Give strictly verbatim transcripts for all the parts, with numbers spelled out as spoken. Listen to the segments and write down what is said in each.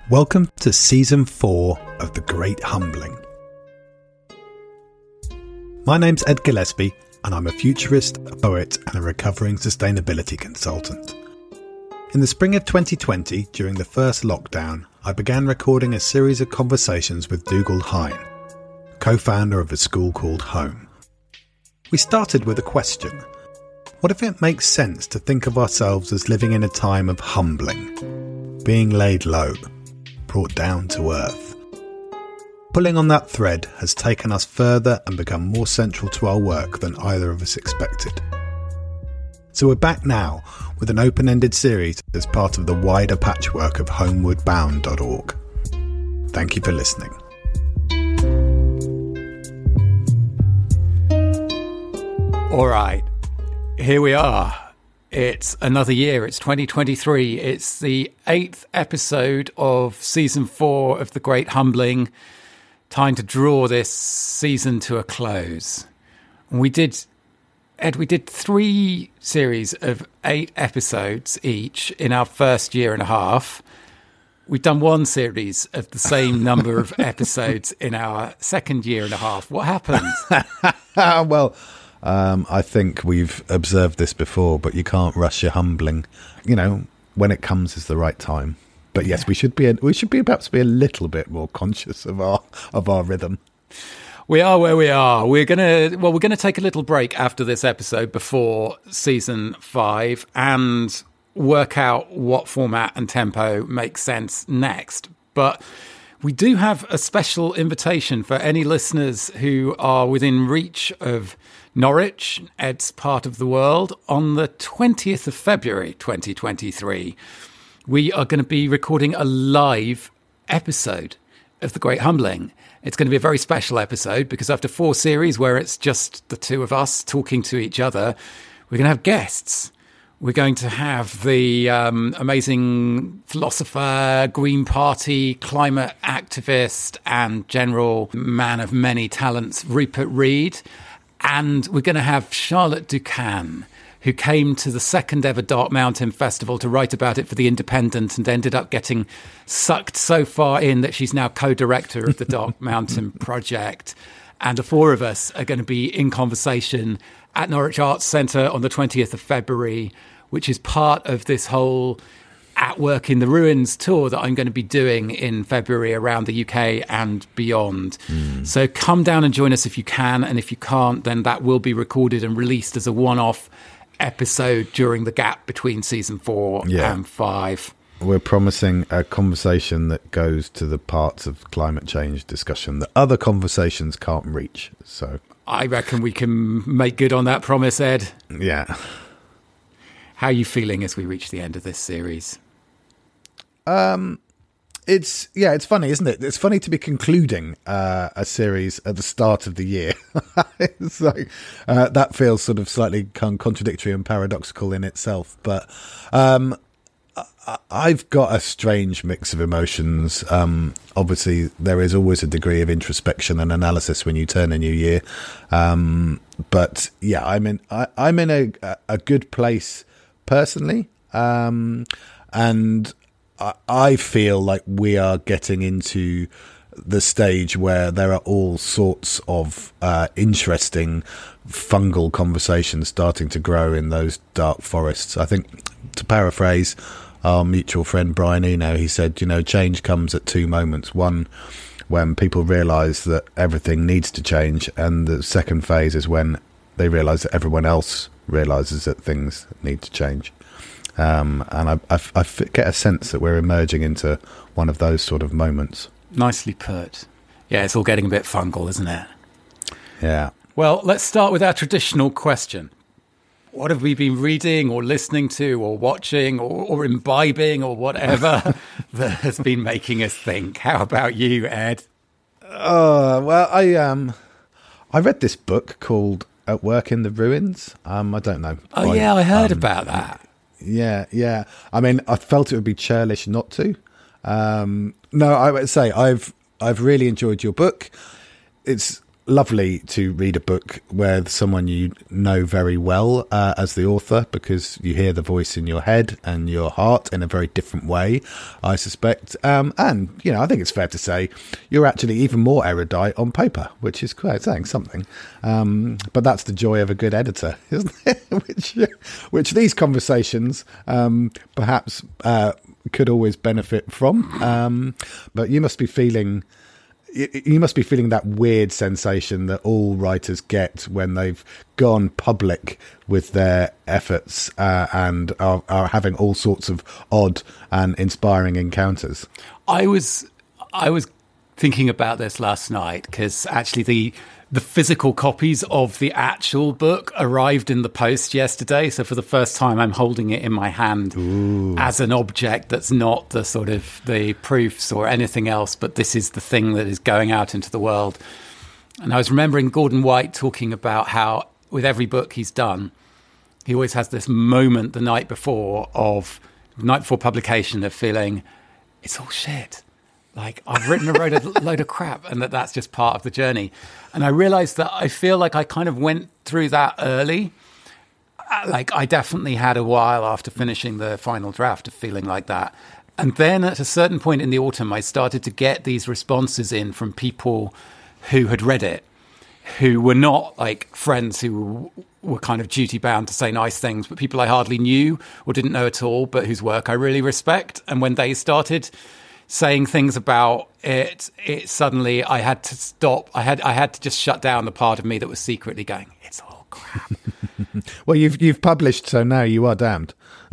Welcome to Season four of The Great Humbling. My name's Ed Gillespie, and I'm a futurist, a poet, and a recovering sustainability consultant. In the spring of twenty twenty, during the first lockdown, I began recording a series of conversations with Dougal Hine, co-founder of a school called Home. We started with a question. What if it makes sense to think of ourselves as living in a time of humbling, being laid low, brought down to earth? Pulling on that thread has taken us further and become more central to our work than either of us expected. So we're back now with an open-ended series as part of the wider patchwork of homeward bound dot org. Thank you for listening. All right, here we are. It's another year. It's twenty twenty-three. It's the eighth episode of season four of The Great Humbling. Time to draw this season to a close. We did, Ed, we did three series of eight episodes each in our first year and a half. We've done one series of the same number of episodes in our second year and a half. What happened? well... Um, I think we've observed this before, but you can't rush your humbling. You know, when it comes is the right time. But yes, we should be a, we should be perhaps be a little bit more conscious of our of our rhythm. We are where we are. We're gonna well, we're gonna take a little break after this episode before season five and work out what format and tempo makes sense next. But we do have a special invitation for any listeners who are within reach of Norwich, Ed's part of the world. On the twentieth of February twenty twenty-three, we are going to be recording a live episode of The Great Humbling. It's going to be a very special episode because after four series where it's just the two of us talking to each other, we're going to have guests. We're going to have the um, amazing philosopher, Green Party, climate activist and general man of many talents, Rupert Read. And we're going to have Charlotte Ducan, who came to the second ever Dark Mountain Festival to write about it for The Independent and ended up getting sucked so far in that she's now co-director of the Dark Mountain Project. And the four of us are going to be in conversation at Norwich Arts Centre on the twentieth of February, which is part of this whole At Work in the Ruins tour that I'm going to be doing in February around the U K and beyond. Mm. So come down and join us if you can. And if you can't, then that will be recorded and released as a one-off episode during the gap between season four yeah. and five. We're promising a conversation that goes to the parts of climate change discussion that other conversations can't reach. So I reckon we can make good on that promise, Ed. Yeah. How are you feeling as we reach the end of this series? Um, it's, yeah, it's funny, isn't it? It's funny to be concluding uh, a series at the start of the year. So uh, that feels sort of slightly con- contradictory and paradoxical in itself. But um, I- I've got a strange mix of emotions. Um, obviously, there is always a degree of introspection and analysis when you turn a new year. Um, but yeah, I'm in, I, I'm in a, a good place personally. Um, and I feel like we are getting into the stage where there are all sorts of uh, interesting fungal conversations starting to grow in those dark forests. I think, to paraphrase our mutual friend Brian Eno, he said, you know, change comes at two moments. One, when people realise that everything needs to change, and the second phase is when they realise that everyone else realises that things need to change. Um, and I, I, I get a sense that we're emerging into one of those sort of moments. Nicely put. Yeah, it's all getting a bit fungal, isn't it? Yeah. Well, let's start with our traditional question. What have we been reading or listening to or watching or, or imbibing or whatever that has been making us think? How about you, Ed? Uh, well, I um, I read this book called At Work in the Ruins. Um, I don't know. Oh, I, yeah, I heard um, about that. Yeah, yeah. I mean, I felt it would be churlish not to. Um, no, I would say I've I've really enjoyed your book. It's lovely to read a book where someone you know very well uh, as the author, because you hear the voice in your head and your heart in a very different way, I suspect. Um, and, you know, I think it's fair to say you're actually even more erudite on paper, which is quite saying something. Um, but that's the joy of a good editor, isn't it? which, which these conversations um, perhaps uh, could always benefit from. Um, but you must be feeling... You must be feeling that weird sensation that all writers get when they've gone public with their efforts uh, and are, are having all sorts of odd and inspiring encounters. I was, I was thinking about this last night because actually the the physical copies of the actual book arrived in the post yesterday. So for the first time, I'm holding it in my hand Ooh. As an object that's not the sort of the proofs or anything else, but this is the thing that is going out into the world. And I was remembering Gordon White talking about how with every book he's done, he always has this moment the night before of the night before publication of feeling it's all shit. Like, I've written a load of, load of crap, and that that's just part of the journey. And I realized that I feel like I kind of went through that early. Like, I definitely had a while after finishing the final draft of feeling like that. And then at a certain point in the autumn, I started to get these responses in from people who had read it, who were not like friends who were kind of duty bound to say nice things, but people I hardly knew or didn't know at all, but whose work I really respect. And when they started saying things about it, it suddenly I had to stop. I had I had to just shut down the part of me that was secretly going, it's all crap. Well, you've you've published, so now you are damned.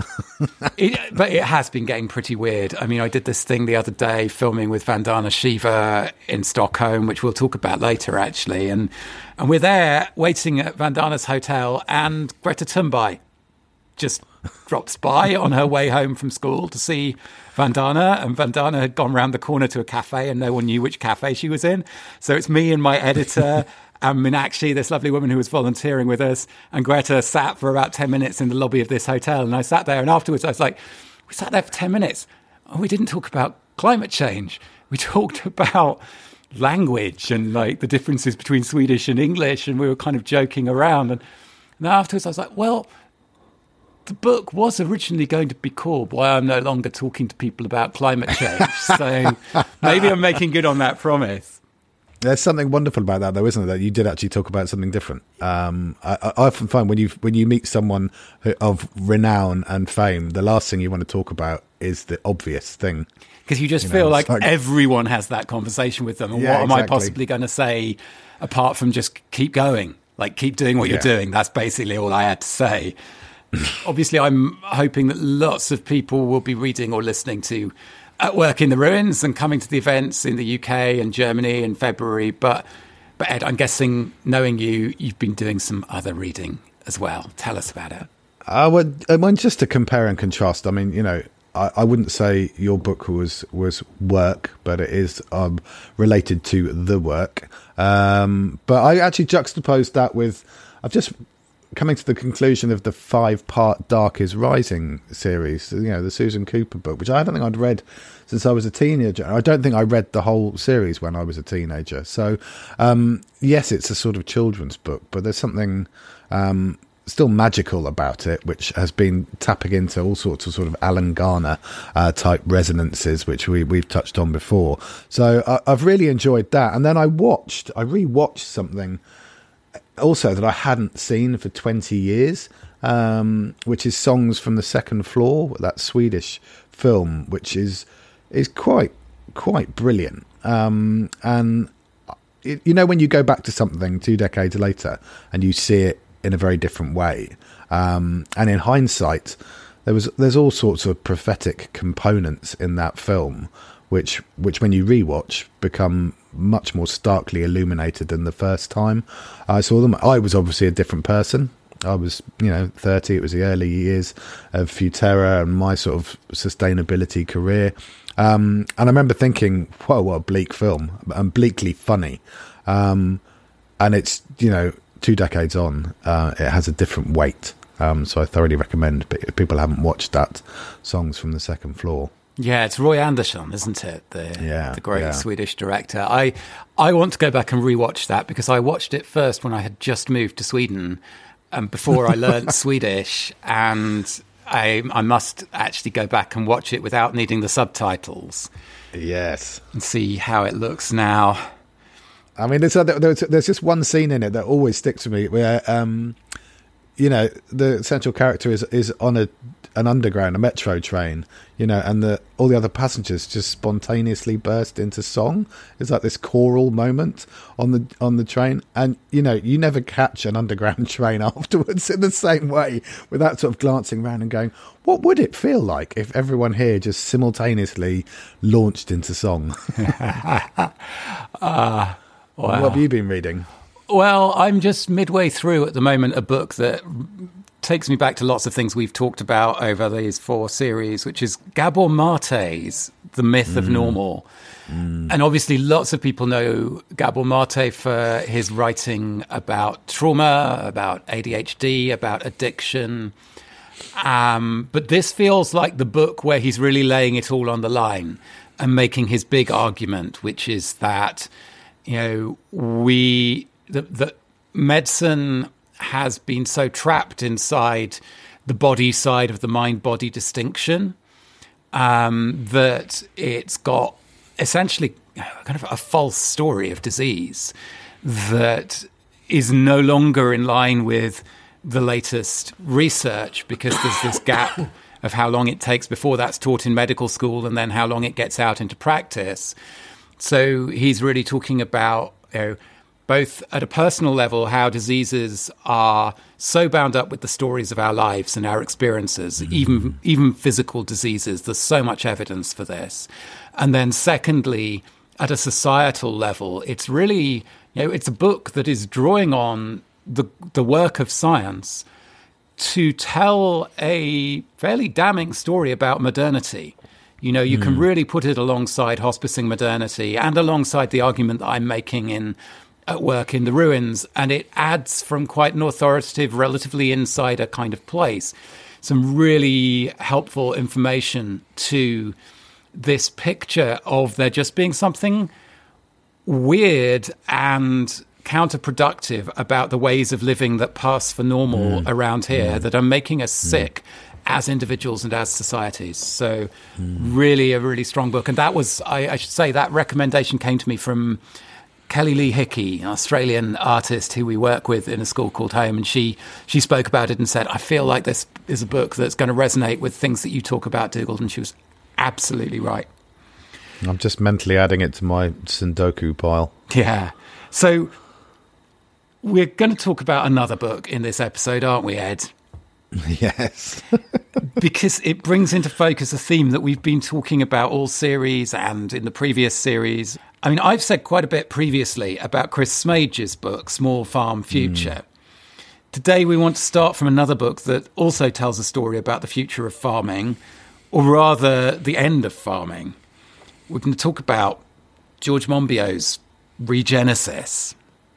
it, but it has been getting pretty weird. I mean, I did this thing the other day filming with Vandana Shiva in Stockholm, which we'll talk about later, actually. And and we're there waiting at Vandana's hotel, and Greta Thunberg just drops by on her way home from school to see Vandana, and Vandana had gone round the corner to a cafe and no one knew which cafe she was in. So it's me and my editor and Meenakshi, this lovely woman who was volunteering with us, and Greta sat for about ten minutes in the lobby of this hotel. And I sat there, and afterwards I was like, we sat there for ten minutes and we didn't talk about climate change. We talked about language and like the differences between Swedish and English, and we were kind of joking around. And, and afterwards I was like, well, the book was originally going to be called Why I'm No Longer Talking to People About Climate Change. So maybe I'm making good on that promise. There's something wonderful about that, though, isn't there? That you did actually talk about something different. Um, I, I often find when you when you meet someone who, of renown and fame, the last thing you want to talk about is the obvious thing. Because you just you feel know, like, like everyone has that conversation with them. And yeah, what am exactly. I possibly going to say apart from just keep going? Like, keep doing what yeah. you're doing. That's basically all I had to say. Obviously, I'm hoping that lots of people will be reading or listening to At Work in the Ruins and coming to the events in the U K and Germany in February. But, but Ed, I'm guessing, knowing you, you've been doing some other reading as well. Tell us about it. I would, I mean, just to compare and contrast, I mean, you know, I, I wouldn't say your book was, was work, but it is um, related to the work. Um, but I actually juxtaposed that with, I've just... coming to the conclusion of the five-part Dark is Rising series, you know, the Susan Cooper book, which I don't think I'd read since I was a teenager. I don't think I read the whole series when I was a teenager. So, um, yes, it's a sort of children's book, but there's something um, still magical about it, which has been tapping into all sorts of sort of Alan Garner uh, type resonances, which we, we've touched on before. So I, I've really enjoyed that. And then I watched, I rewatched something also that I hadn't seen for twenty years, um, which is Songs from the Second Floor, that Swedish film, which is is quite quite brilliant. Um, and it, you know, when you go back to something two decades later and you see it in a very different way, um, and in hindsight, there was there's all sorts of prophetic components in that film, which which when you rewatch become much more starkly illuminated than the first time I saw them. I was obviously a different person. I was, you know, thirty. It was the early years of Futerra and my sort of sustainability career. Um, and I remember thinking, whoa, what a bleak film, and bleakly funny. Um, and it's, you know, two decades on, uh, it has a different weight. Um, so I thoroughly recommend, but if people haven't watched that, Songs from the Second Floor. Yeah, it's Roy Andersson, isn't it? The, yeah, the great yeah. Swedish director. I I want to go back and rewatch that because I watched it first when I had just moved to Sweden and before I learned Swedish, and I I must actually go back and watch it without needing the subtitles. Yes. And see how it looks now. I mean, there's, there's, there's just one scene in it that always sticks with me where, um, you know, the central character is, is on a an underground, a metro train, you know, and the all the other passengers just spontaneously burst into song. It's like this choral moment on the on the train, and you know, you never catch an underground train afterwards in the same way without sort of glancing around and going, what would it feel like if everyone here just simultaneously launched into song? uh, wow. What have you been reading? Well, I'm just midway through at the moment a book that takes me back to lots of things we've talked about over these four series, which is Gabor Mate's The Myth mm. of Normal. Mm. And obviously lots of people know Gabor Mate for his writing about trauma, about A D H D, about addiction. Um, but this feels like the book where he's really laying it all on the line and making his big argument, which is that, you know, we... The, the medicine has been so trapped inside the body side of the mind-body distinction um, that it's got essentially kind of a false story of disease that is no longer in line with the latest research because there's this gap of how long it takes before that's taught in medical school and then how long it gets out into practice. So he's really talking about, you know, both at a personal level, how diseases are so bound up with the stories of our lives and our experiences, mm-hmm. even even physical diseases. There's so much evidence for this. And then secondly, at a societal level, it's really, you know, it's a book that is drawing on the the work of science to tell a fairly damning story about modernity. You know, you mm. can really put it alongside hospicing modernity and alongside the argument that I'm making in At Work in the Ruins, and it adds from quite an authoritative, relatively insider kind of place some really helpful information to this picture of there just being something weird and counterproductive about the ways of living that pass for normal mm. around here mm. that are making us mm. sick as individuals and as societies. So mm. really a really strong book. And that was, I, I should say, that recommendation came to me from Kelly Lee Hickey, an Australian artist who we work with in a school called Home, and she she spoke about it and said, I feel like this is a book that's going to resonate with things that you talk about, Dougal, and she was absolutely right. I'm just mentally adding it to my Sudoku pile. Yeah. So we're going to talk about another book in this episode, aren't we, Ed? Yes. Because it brings into focus a theme that we've been talking about all series and in the previous series. I mean, I've said quite a bit previously about Chris Smage's book, Small Farm Future. Mm. Today, we want to start from another book that also tells a story about the future of farming, or rather, the end of farming. We're going to talk about George Monbiot's Regenesis.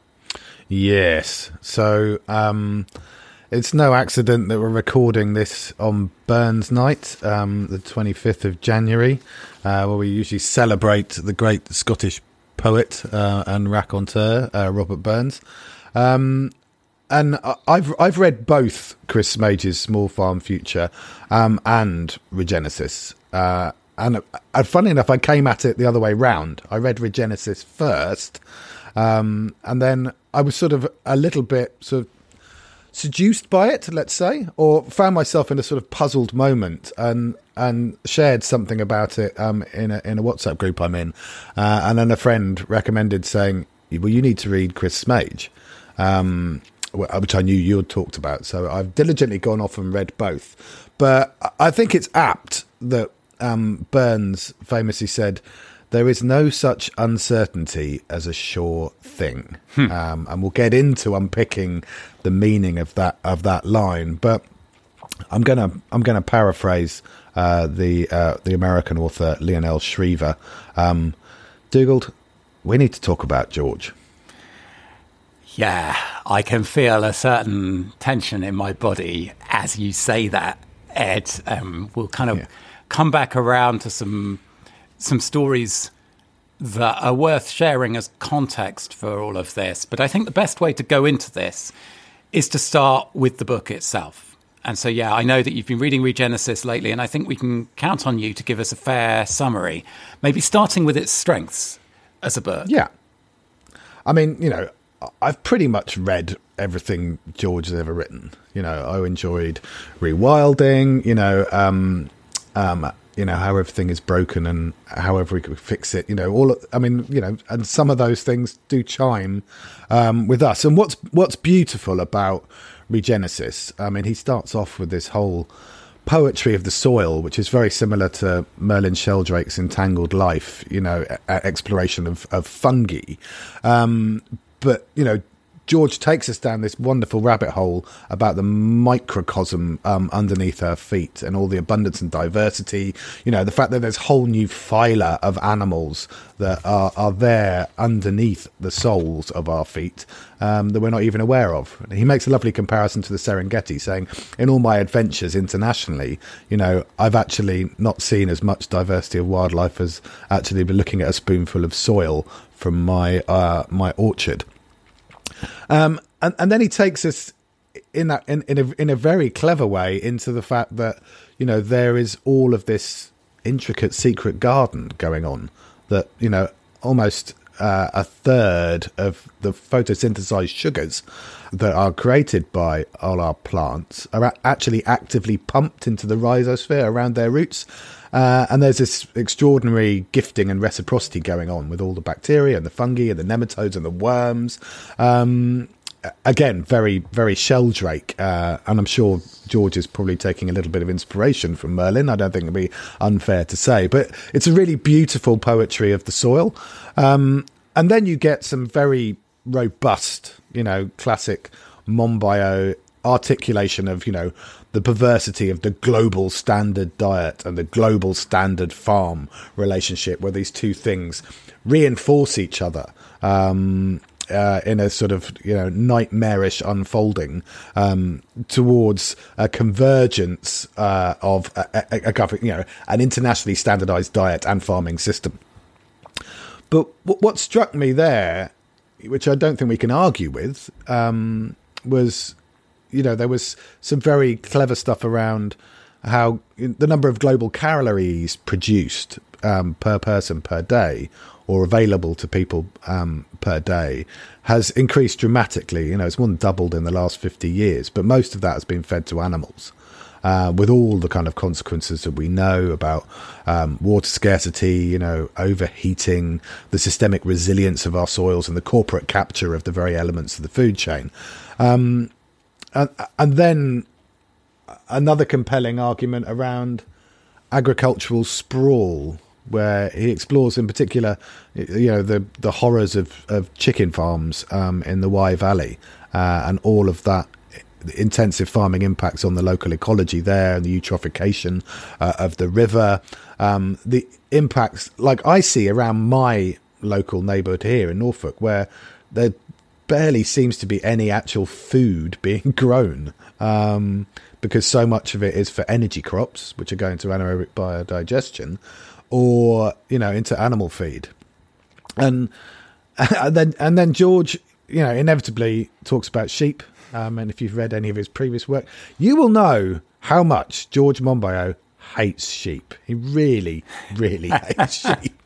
Yes. So, um, it's no accident that we're recording this on Burns Night, um, the twenty-fifth of January, uh, where we usually celebrate the great Scottish poet uh, and raconteur, uh, Robert Burns. Um, and I've I've read both Chris Smage's Small Farm Future um, and Regenesis. Uh, and uh, funny enough, I came at it the other way round. I read Regenesis first, um, and then I was sort of a little bit sort of seduced by it, let's say, or found myself in a sort of puzzled moment and and shared something about it um, in a in a WhatsApp group I'm in, uh, and then a friend recommended saying, "Well, you need to read Chris Smage," um, which I knew you had talked about. So I've diligently gone off and read both, but I think it's apt that um, Burns famously said, "There is no such uncertainty as a sure thing," hmm. um, and we'll get into unpicking the meaning of that of that line. But I'm gonna I'm gonna paraphrase uh, the uh, the American author Lionel Shriver. Um, Dougal, we need to talk about George. Yeah, I can feel a certain tension in my body as you say that, Ed. Um, we'll kind of. Yeah. come back around to some some stories that are worth sharing as context for all of this. But I think the best way to go into this is to start with the book itself. And so, yeah, I know that you've been reading Regenesis lately, and I think we can count on you to give us a fair summary, maybe starting with its strengths as a book. Yeah. I mean, you know, I've pretty much read everything George has ever written. You know, I enjoyed Rewilding, you know, um, um, you know, how everything is broken and however we could fix it, you know, all, I mean, you know, and some of those things do chime um, with us. And what's, what's beautiful about Regenesis, I mean, he starts off with this whole poetry of the soil, which is very similar to Merlin Sheldrake's Entangled Life, you know, a- exploration of, of fungi. Um, but, you know, George takes us down this wonderful rabbit hole about the microcosm um, underneath our feet and all the abundance and diversity. You know, the fact that there's whole new phyla of animals that are, are there underneath the soles of our feet um, that we're not even aware of. He makes a lovely comparison to the Serengeti, saying, in all my adventures internationally, you know, I've actually not seen as much diversity of wildlife as actually been looking at a spoonful of soil from my uh, my orchard. Um, and, and then he takes us in that in, in a in a very clever way into the fact that, you know, there is all of this intricate secret garden going on, that, you know, almost uh, a third of the photosynthesized sugars that are created by all our plants are actually actively pumped into the rhizosphere around their roots. Uh, and there's this extraordinary gifting and reciprocity going on with all the bacteria and the fungi and the nematodes and the worms. Um, again, very, very Sheldrake. Uh, and I'm sure George is probably taking a little bit of inspiration from Merlin. I don't think it'd be unfair to say. But it's a really beautiful poetry of the soil. Um, and then you get some very robust, you know, classic Monbiot articulation of, you know, the perversity of the global standard diet and the global standard farm relationship, where these two things reinforce each other um, uh, in a sort of, you know, nightmarish unfolding um, towards a convergence uh, of a, a, a, you know, an internationally standardized diet and farming system. But what struck me there, which I don't think we can argue with, um, was, you know, there was some very clever stuff around how the number of global calories produced um, per person per day, or available to people um, per day, has increased dramatically. You know, it's more than doubled in the last fifty years, but most of that has been fed to animals. Uh, with all the kind of consequences that we know about um, water scarcity, you know, overheating, the systemic resilience of our soils, and the corporate capture of the very elements of the food chain. Um, and, and then another compelling argument around agricultural sprawl, where he explores in particular, you know, the, the horrors of, of chicken farms um, in the Wye Valley uh, and all of that. The intensive farming impacts on the local ecology there, and the eutrophication uh, of the river, um, the impacts like I see around my local neighbourhood here in Norfolk, where there barely seems to be any actual food being grown, um, because so much of it is for energy crops, which are going to anaerobic biodigestion, or, you know, into animal feed. And, and then and then George, you know, inevitably talks about sheep. Um, and if you've read any of his previous work, you will know how much George Monbiot hates sheep. He really, really hates sheep.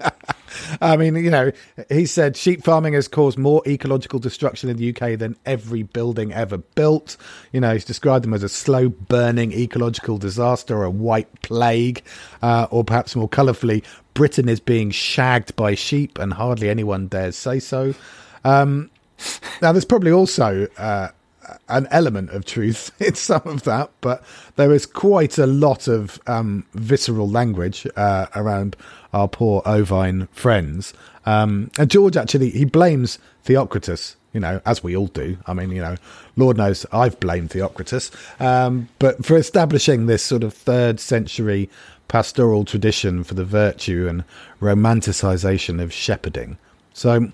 I mean, you know, he said sheep farming has caused more ecological destruction in the U K than every building ever built. You know, he's described them as a slow burning ecological disaster, or a white plague, uh, or perhaps more colourfully, Britain is being shagged by sheep and hardly anyone dares say so. Um, Now, there's probably also uh, an element of truth in some of that, but there is quite a lot of um, visceral language uh, around our poor ovine friends. Um, and George actually, he blames Theocritus, you know, as we all do. I mean, you know, Lord knows I've blamed Theocritus, um, but for establishing this sort of third century pastoral tradition for the virtue and romanticisation of shepherding. So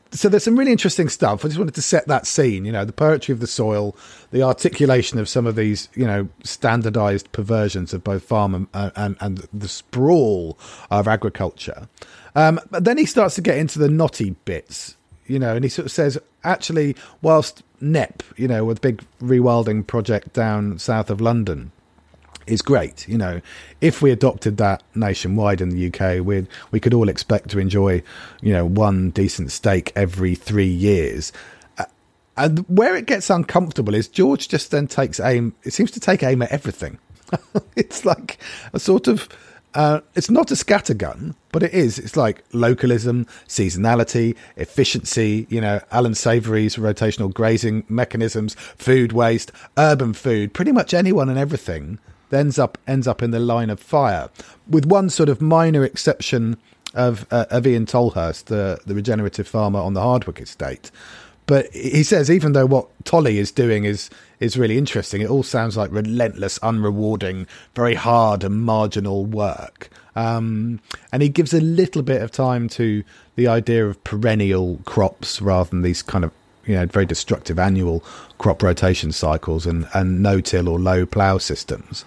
so there's some really interesting stuff. I just wanted to set that scene, you know, the poetry of the soil, the articulation of some of these, you know, standardized perversions of both farm and, and, and the sprawl of agriculture. Um, but then he starts to get into the knotty bits, you know, and he sort of says, actually, whilst N E P, you know, with a big rewilding project down south of London, is great. You know, if we adopted that nationwide in the U K, we'd, we could all expect to enjoy, you know, one decent steak every three years. Uh, and where it gets uncomfortable is George just then takes aim, it seems to take aim at everything. It's like a sort of, uh, it's not a scattergun, but it is. It's like localism, seasonality, efficiency, you know, Alan Savory's rotational grazing mechanisms, food waste, urban food, pretty much anyone and everything ends up ends up in the line of fire, with one sort of minor exception of uh, of Ian Tolhurst, the the regenerative farmer on the Hardwick estate. But he says even though what Tolly is doing is is really interesting, it all sounds like relentless, unrewarding, very hard and marginal work. Um, and he gives a little bit of time to the idea of perennial crops rather than these kind of, you know, very destructive annual crop rotation cycles and, and no-till or low plough systems.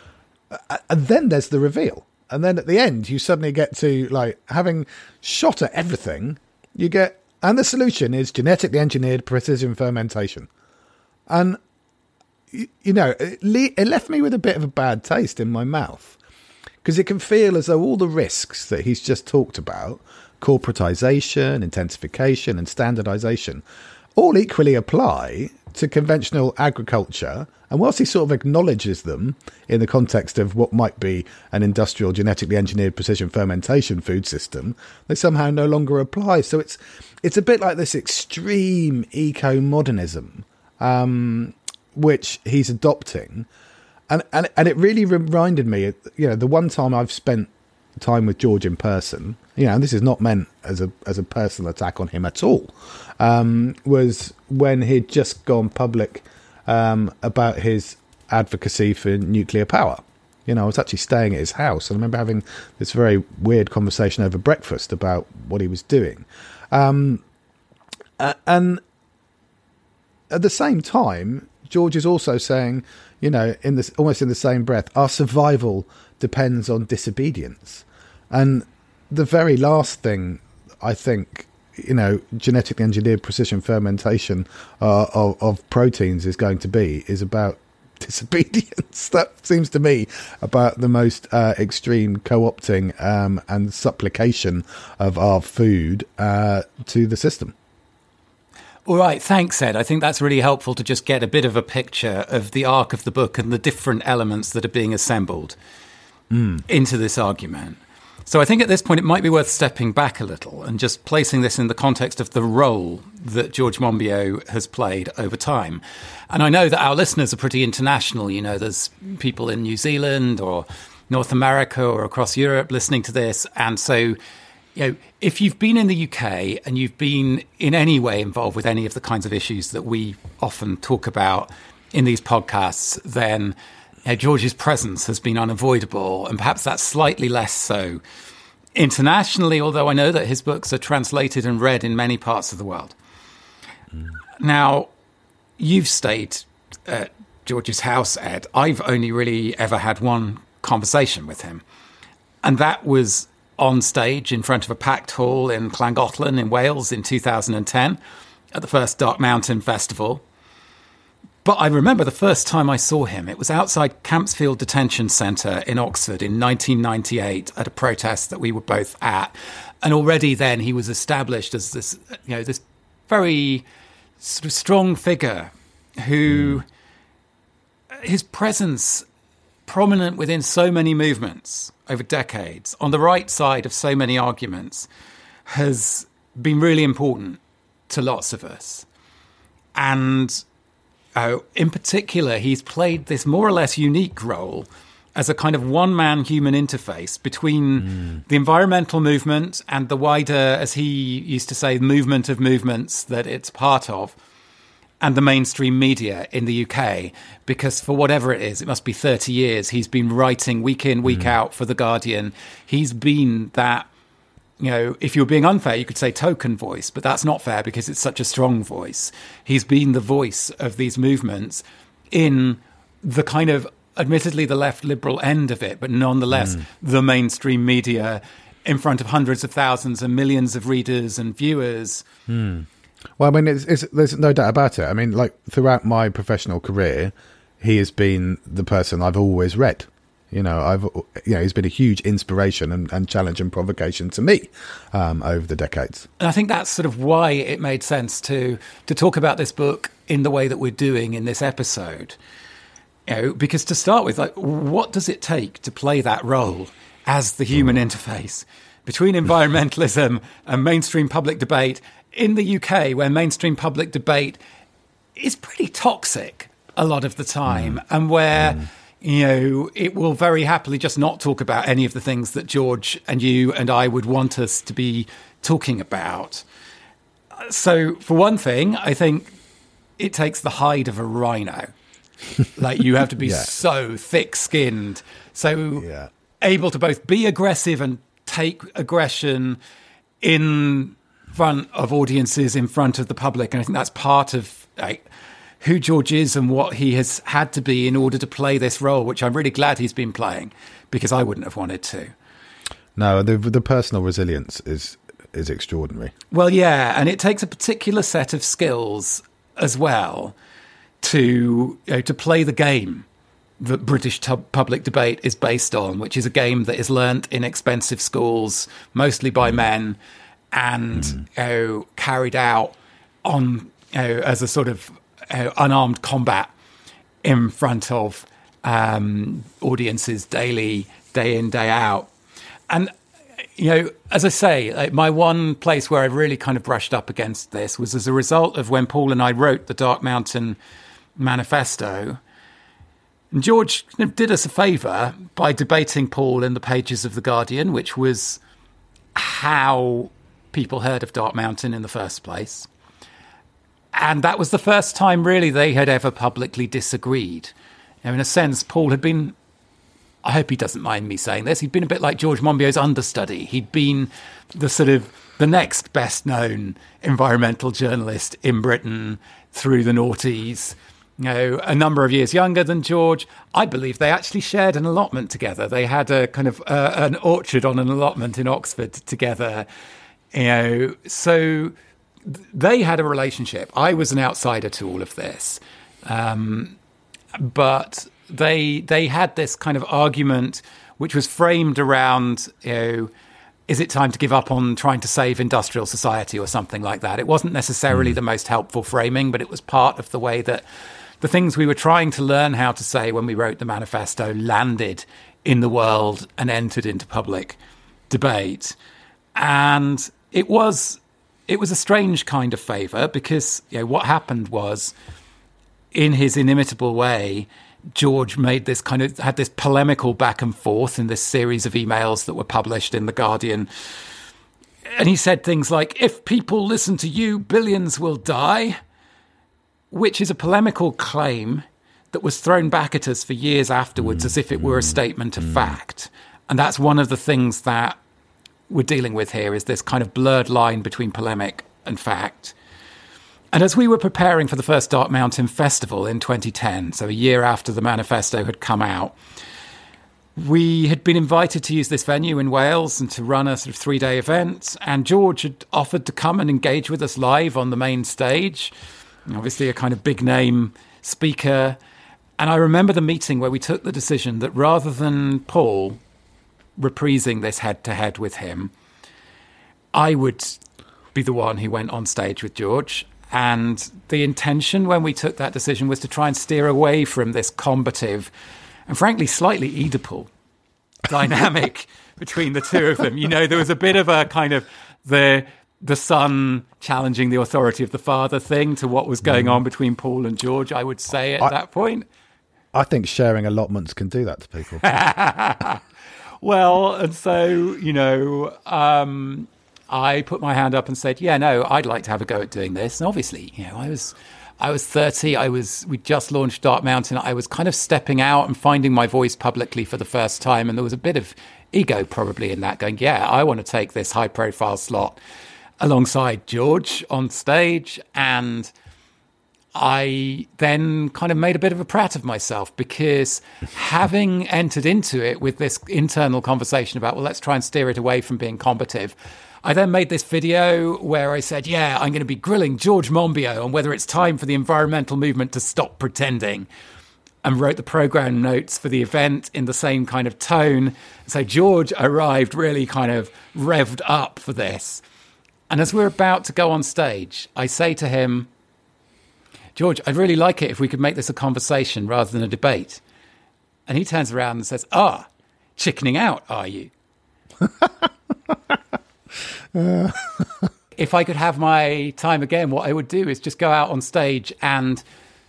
And then there's the reveal. And then at the end, you suddenly get to, like, having shot at everything, you get, and the solution is genetically engineered precision fermentation. And, you, you know, it, le- it left me with a bit of a bad taste in my mouth, because it can feel as though all the risks that he's just talked about, corporatization, intensification and standardization, all equally apply to conventional agriculture. And whilst he sort of acknowledges them in the context of what might be an industrial genetically engineered precision fermentation food system, they somehow no longer apply. So it's it's a bit like this extreme eco-modernism, um, which he's adopting. And, and, and it really reminded me, you know, the one time I've spent time with George in person, you know, and this is not meant as a as a personal attack on him at all, um, was when he'd just gone public um, about his advocacy for nuclear power. You know, I was actually staying at his house, and I remember having this very weird conversation over breakfast about what he was doing. Um, uh, and at the same time, George is also saying, you know, in this almost in the same breath, our survival depends on disobedience. And the very last thing I think, you know, genetically engineered precision fermentation uh, of, of proteins is going to be is about disobedience. That seems to me about the most uh, extreme co-opting um, and supplication of our food uh, to the system. All right, thanks, Ed. I think that's really helpful to just get a bit of a picture of the arc of the book and the different elements that are being assembled mm. into this argument. So I think at this point it might be worth stepping back a little and just placing this in the context of the role that George Monbiot has played over time. And I know that our listeners are pretty international. You know, there's people in New Zealand or North America or across Europe listening to this. And so, you know, if you've been in the U K and you've been in any way involved with any of the kinds of issues that we often talk about in these podcasts, then you know, George's presence has been unavoidable, and perhaps that's slightly less so internationally, although I know that his books are translated and read in many parts of the world. Mm. Now, you've stayed at George's house, Ed. I've only really ever had one conversation with him, and that was on stage in front of a packed hall in Llangollen in Wales in two thousand ten at the first Dark Mountain Festival. But I remember the first time I saw him, it was outside Campsfield Detention Centre in Oxford in nineteen ninety-eight at a protest that we were both at. And already then he was established as this, you know, this very sort of strong figure who, mm. his presence prominent within so many movements over decades, on the right side of so many arguments, has been really important to lots of us. And uh, in particular, he's played this more or less unique role as a kind of one-man human interface between mm. the environmental movement and the wider, as he used to say, movement of movements that it's part of, and the mainstream media in the U K, because for whatever it is, it must be thirty years, he's been writing week in, week mm. out for The Guardian. He's been that you know, if you were being unfair, you could say token voice, but that's not fair because it's such a strong voice. He's been the voice of these movements in the kind of, admittedly, the left liberal end of it, but nonetheless, mm. the mainstream media in front of hundreds of thousands and millions of readers and viewers. Mm. Well, I mean, it's, it's, there's no doubt about it. I mean, like, throughout my professional career, he has been the person I've always read. You know, I've, you know, he's been a huge inspiration and, and challenge and provocation to me um, over the decades. And I think that's sort of why it made sense to to talk about this book in the way that we're doing in this episode. You know, because to start with, like, what does it take to play that role as the human interface between environmentalism and mainstream public debate in the U K, where mainstream public debate is pretty toxic a lot of the time, mm. and where... Mm. You know, it will very happily just not talk about any of the things that George and you and I would want us to be talking about. So, for one thing, I think it takes the hide of a rhino. Like, you have to be yeah. so thick-skinned, so yeah. able to both be aggressive and take aggression in front of audiences, in front of the public. And I think that's part of... like, who George is and what he has had to be in order to play this role, which I'm really glad he's been playing, because I wouldn't have wanted to. No, the the personal resilience is is extraordinary. Well, yeah, and it takes a particular set of skills as well to you know, to play the game that British tub- public debate is based on, which is a game that is learnt in expensive schools, mostly by mm. men, and mm. you know, carried out on you know, as a sort of Uh, unarmed combat in front of um, audiences daily, day in, day out. And, you know, as I say, like, my one place where I really kind of brushed up against this was as a result of when Paul and I wrote the Dark Mountain Manifesto. And George did us a favour by debating Paul in the pages of The Guardian, which was how people heard of Dark Mountain in the first place. And that was the first time, really, they had ever publicly disagreed. Now, in a sense, Paul had been, I hope he doesn't mind me saying this, he'd been a bit like George Monbiot's understudy. He'd been the sort of the next best-known environmental journalist in Britain through the noughties. You know, a number of years younger than George. I believe they actually shared an allotment together. They had a kind of uh, an orchard on an allotment in Oxford together. You know, so... they had a relationship. I was an outsider to all of this. Um, but they they had this kind of argument which was framed around, you know, is it time to give up on trying to save industrial society or something like that? It wasn't necessarily mm. the most helpful framing, but it was part of the way that the things we were trying to learn how to say when we wrote the manifesto landed in the world and entered into public debate. And it was... It was a strange kind of favour because, you know, what happened was, in his inimitable way, George made this kind of had this polemical back and forth in this series of emails that were published in The Guardian. And he said things like, if people listen to you, billions will die, which is a polemical claim that was thrown back at us for years afterwards, mm, as if it were a statement of mm. fact. And that's one of the things that we're dealing with here, is this kind of blurred line between polemic and fact. And as we were preparing for the first Dark Mountain Festival in twenty ten, so a year after the manifesto had come out, we had been invited to use this venue in Wales and to run a sort of three-day event. And George had offered to come and engage with us live on the main stage. Obviously a kind of big-name speaker. And I remember the meeting where we took the decision that rather than Paul reprising this head-to-head with him, I would be the one who went on stage with George. And the intention when we took that decision was to try and steer away from this combative and frankly slightly Oedipal dynamic between the two of them. You know, there was a bit of a kind of the the son challenging the authority of the father thing to what was going on between Paul and George, I would say at I, that point. I think sharing allotments can do that to people. Well, and so, you know, um, I put my hand up and said, yeah, no, I'd like to have a go at doing this. And obviously, you know, I was I was thirty. I was we just launched Dark Mountain. I was kind of stepping out and finding my voice publicly for the first time. And there was a bit of ego probably in that, going, yeah, I want to take this high profile slot alongside George on stage. And I then kind of made a bit of a prat of myself, because having entered into it with this internal conversation about, well, let's try and steer it away from being combative, I then made this video where I said, yeah, I'm going to be grilling George Monbiot on whether it's time for the environmental movement to stop pretending, and wrote the program notes for the event in the same kind of tone. So George arrived really kind of revved up for this. And as we're about to go on stage, I say to him, George, I'd really like it if we could make this a conversation rather than a debate. And he turns around and says, ah, chickening out, are you? uh. If I could have my time again, what I would do is just go out on stage and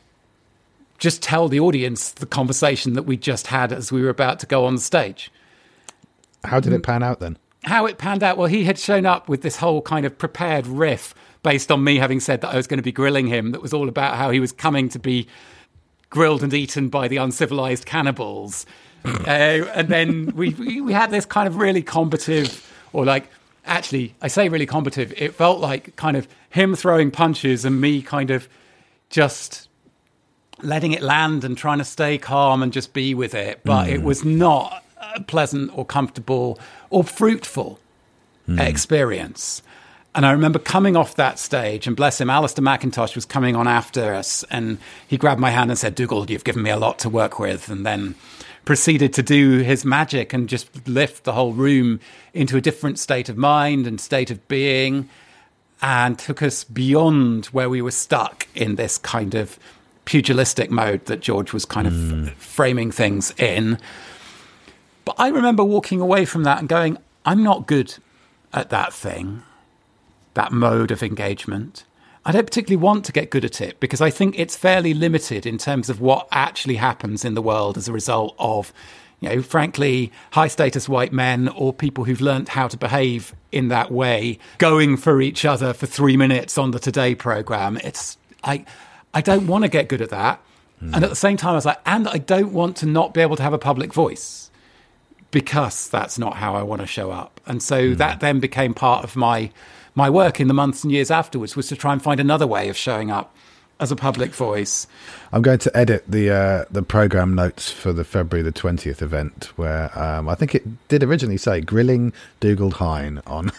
just tell the audience the conversation that we just had as we were about to go on stage. How did it pan out then? How it panned out? Well, he had shown up with this whole kind of prepared riff based on me having said that I was going to be grilling him, that was all about how he was coming to be grilled and eaten by the uncivilized cannibals. uh, and then we, we we had this kind of really combative, or like, actually, I say really combative, it felt like kind of him throwing punches and me kind of just letting it land and trying to stay calm and just be with it. But mm. it was not a pleasant or comfortable or fruitful mm. experience. And I remember coming off that stage, and bless him, Alistair McIntosh was coming on after us, and he grabbed my hand and said, Dougal, you've given me a lot to work with, and then proceeded to do his magic and just lift the whole room into a different state of mind and state of being, and took us beyond where we were stuck in this kind of pugilistic mode that George was kind of mm. f- framing things in. But I remember walking away from that and going, I'm not good at that thing, that mode of engagement. I don't particularly want to get good at it, because I think it's fairly limited in terms of what actually happens in the world as a result of, you know, frankly, high status white men or people who've learnt how to behave in that way, going for each other for three minutes on the Today programme. It's, I, I don't want to get good at that. Mm. And at the same time, I was like, and I don't want to not be able to have a public voice, because that's not how I want to show up. And so mm. that then became part of my my work in the months and years afterwards, was to try and find another way of showing up as a public voice. I'm going to edit the uh, the program notes for the February the twentieth event, where um, I think it did originally say grilling Dougal Hine on.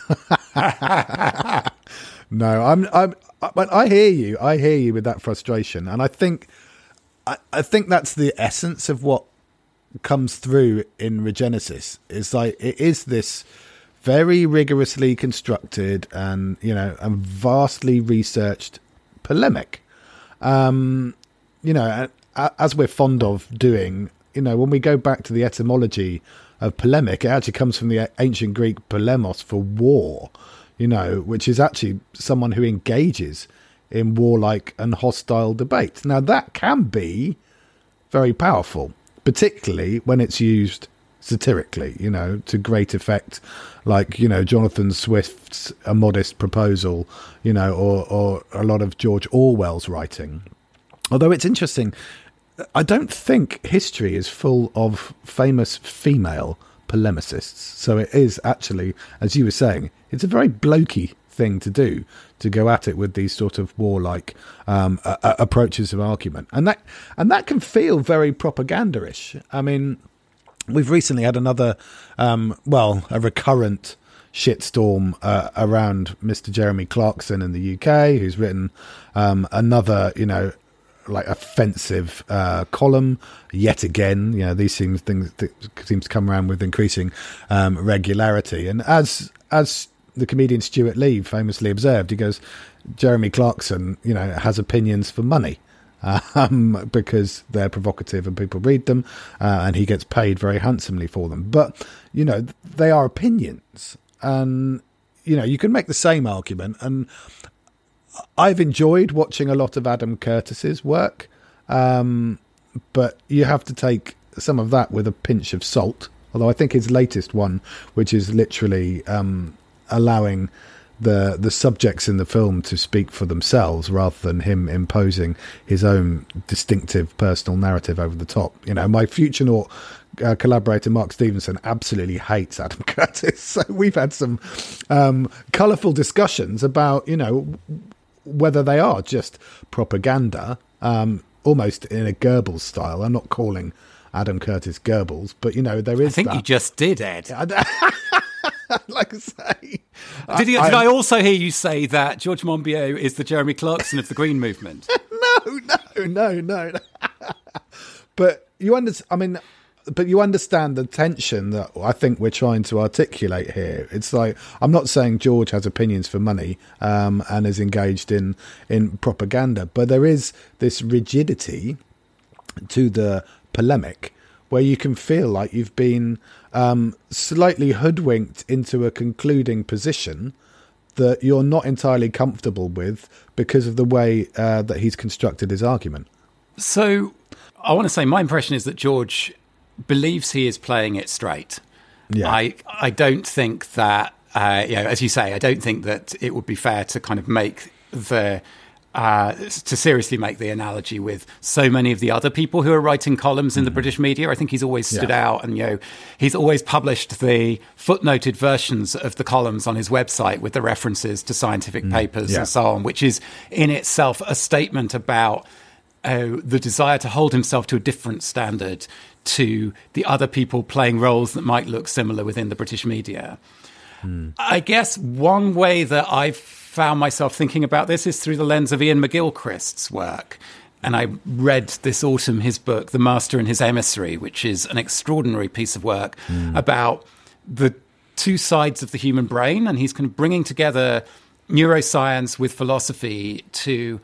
No, I'm I'm but I hear you. I hear you with that frustration, and I think I, I think that's the essence of what comes through in Regenesis. It's like it is this very rigorously constructed and, you know, and vastly researched polemic. Um, you know, as we're fond of doing, you know, when we go back to the etymology of polemic, it actually comes from the ancient Greek polemos for war, you know, which is actually someone who engages in warlike and hostile debate. Now, that can be very powerful, particularly when it's used satirically, you know, to great effect, like, you know, Jonathan Swift's A Modest Proposal, you know, or, or a lot of George Orwell's writing. Although it's interesting, I don't think history is full of famous female polemicists. So it is actually, as you were saying, it's a very blokey thing to do, to go at it with these sort of warlike um, uh, approaches of argument. And that, and that can feel very propaganda-ish. I mean, we've recently had another, um, well, a recurrent shitstorm uh, around Mister Jeremy Clarkson in the U K, who's written um, another, you know, like offensive uh, column yet again. You know, these things, things that seem to come around with increasing um, regularity. And as as the comedian Stuart Lee famously observed, he goes, Jeremy Clarkson, you know, has opinions for money. Um, because they're provocative and people read them, uh, and he gets paid very handsomely for them. But, you know, they are opinions, and, you know, you can make the same argument. And I've enjoyed watching a lot of Adam Curtis's work, um, but you have to take some of that with a pinch of salt. Although I think his latest one, which is literally um, allowing the the subjects in the film to speak for themselves rather than him imposing his own distinctive personal narrative over the top. You know, my Futurenaut uh, collaborator Mark Stevenson absolutely hates Adam Curtis, so we've had some um, colourful discussions about, you know, whether they are just propaganda, um, almost in a Goebbels style. I'm not calling Adam Curtis Goebbels, but, you know, there is I think that. you just did, Ed. Like I say, Did, you, I, did I also hear you say that George Monbiot is the Jeremy Clarkson of the Green Movement? no, no, no, no. But you understand. I mean, but you understand the tension that I think we're trying to articulate here. It's like, I'm not saying George has opinions for money um, and is engaged in in propaganda, but there is this rigidity to the polemic where you can feel like you've been um, slightly hoodwinked into a concluding position that you're not entirely comfortable with because of the way uh, that he's constructed his argument. So I want to say my impression is that George believes he is playing it straight. Yeah. I, I don't think that, uh, you know, as you say, I don't think that it would be fair to kind of make the... Uh, to seriously make the analogy with so many of the other people who are writing columns in the British media. I think he's always stood Yeah. out, and, you know, he's always published the footnoted versions of the columns on his website with the references to scientific papers Yeah. and so on, which is in itself a statement about uh, the desire to hold himself to a different standard to the other people playing roles that might look similar within the British media. Mm. I guess one way that I've found myself thinking about this is through the lens of Ian McGilchrist's work. And I read this autumn his book, The Master and His Emissary, which is an extraordinary piece of work mm. about the two sides of the human brain. And he's kind of bringing together neuroscience with philosophy to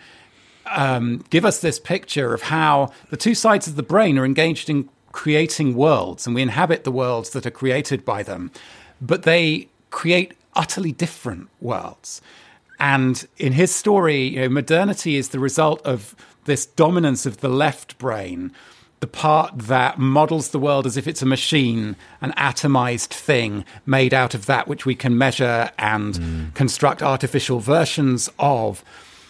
um, give us this picture of how the two sides of the brain are engaged in creating worlds. And we inhabit the worlds that are created by them. But they create utterly different worlds. And in his story, you know, modernity is the result of this dominance of the left brain, the part that models the world as if it's a machine, an atomized thing made out of that which we can measure and mm. construct artificial versions of.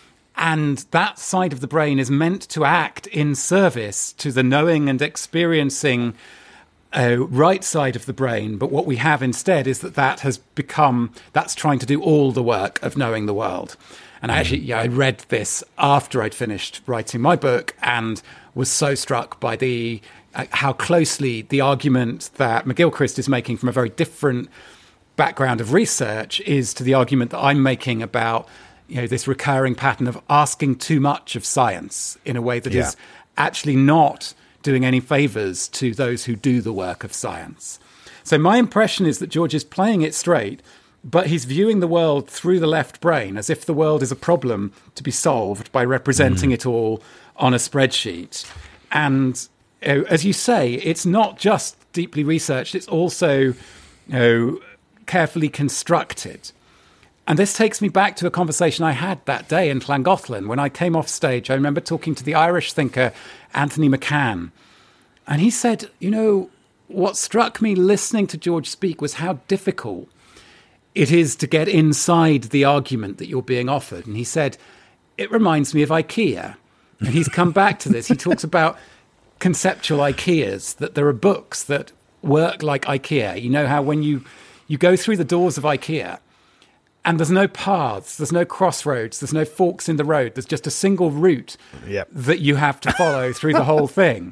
And that side of the brain is meant to act in service to the knowing and experiencing Uh, right side of the brain, but what we have instead is that that has become, that's trying to do all the work of knowing the world. And I actually, yeah, I read this after I'd finished writing my book and was so struck by the uh, how closely the argument that McGilchrist is making from a very different background of research is to the argument that I'm making about, you know, this recurring pattern of asking too much of science in a way that yeah. is actually not doing any favours to those who do the work of science. So my impression is that George is playing it straight, but he's viewing the world through the left brain as if the world is a problem to be solved by representing mm. it all on a spreadsheet. And you know, as you say, it's not just deeply researched, it's also, you know, carefully constructed. And this takes me back to a conversation I had that day in Llangollen. When I came off stage, I remember talking to the Irish thinker Anthony McCann. And he said, you know, what struck me listening to George speak was how difficult it is to get inside the argument that you're being offered. And he said, it reminds me of IKEA. And he's come back to this. He talks about conceptual IKEAs, that there are books that work like IKEA. You know how when you, you go through the doors of IKEA, and there's no paths, there's no crossroads, there's no forks in the road. There's just a single route yep. that you have to follow through the whole thing.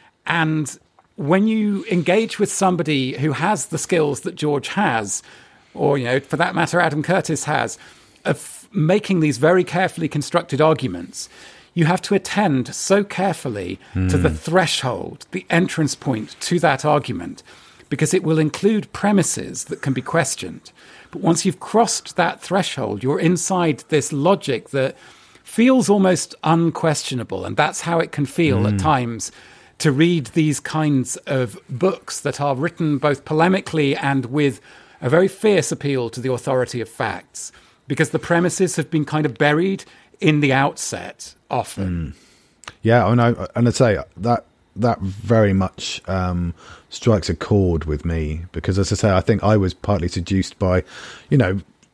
And when you engage with somebody who has the skills that George has, or, you know, for that matter, Adam Curtis has, of making these very carefully constructed arguments, you have to attend so carefully mm. to the threshold, the entrance point to that argument, because it will include premises that can be questioned. But once you've crossed that threshold, you're inside this logic that feels almost unquestionable. And that's how it can feel mm. at times to read these kinds of books that are written both polemically and with a very fierce appeal to the authority of facts, because the premises have been kind of buried in the outset often. Mm. Yeah, and, I, and I'd say that that very much um, strikes a chord with me, because, as I say, I think I was partly seduced by, you know,